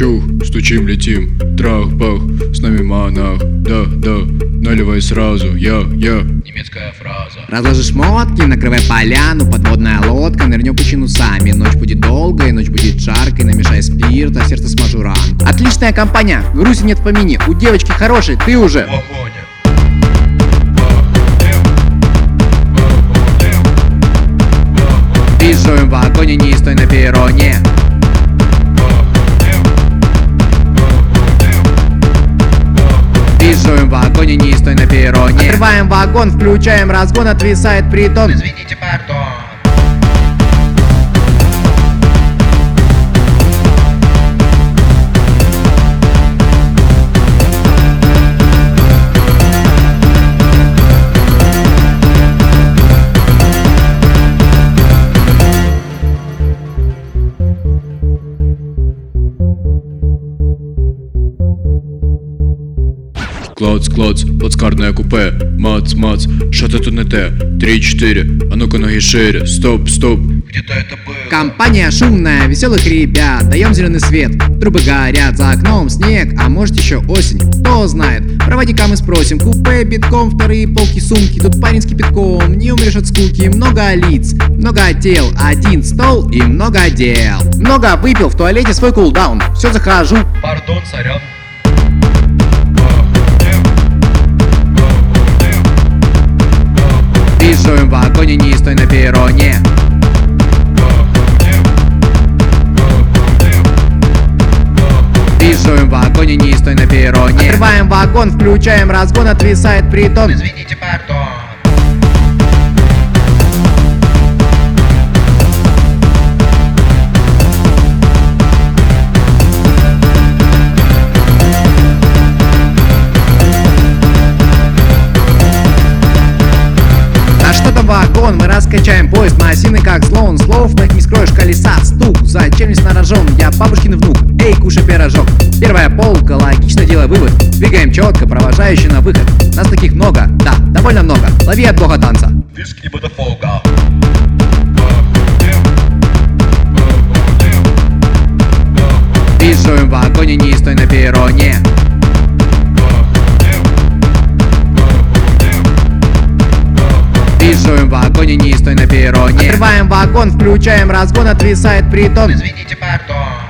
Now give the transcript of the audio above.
Чух, стучим, летим, трах-бах, с нами монах. Да, наливай сразу, я. Немецкая фраза. Разложи шмотки, накрывай поляну, подводная лодка, нырнем пучину сами. Ночь будет долгой, ночь будет жаркой, намешай спирта, сердце смажу ранку. Отличная компания, грусти нет в помине, у девочки хорошей, ты уже В огоне. Ты в своем вагоне, не стой на перроне. Ты в своем вагоне, не стой на перроне. Открываем вагон, включаем разгон, отвисает притон. Извините, пардон. Клац, плацкарне купе, мац, що-то тут не те, 3-4, а ну-ка ноги шире, стоп, где-то это было. Компания шумная, веселых ребят, даем зеленый свет. Трубы горят, за окном снег, а может еще осень, кто знает. Проводника мы спросим, купе битком, вторые полки, сумки. Тут парень с кипятком, не умрешь от скуки. Много лиц, много тел, один стол и много дел. Много выпил, в туалете свой кулдаун, все захожу. Пардон, сорян. Ты в своем вагоне, не стой на перроне. Ты в своем вагоне, не стой на перроне. Открываем вагон, включаем разгон, отвисает притон. Извините, пардон. Вагон, мы раскачаем поезд, массивный как слон. Слов моих не скроешь, колеса стук. Зачем здесь нарожен? Я бабушкин внук, эй, кушай пирожок. Первая полка, логично делай вывод. Двигаем четко, провожающий на выход. Нас таких много, да, довольно много. Лови от бога танца. Виски Ботафога. Ты в своем вагоне, не стой на перроне. Ты в своем вагоне, не стой на перроне. Открываем вагон, включаем разгон, отвисает притон. Извините, пардон.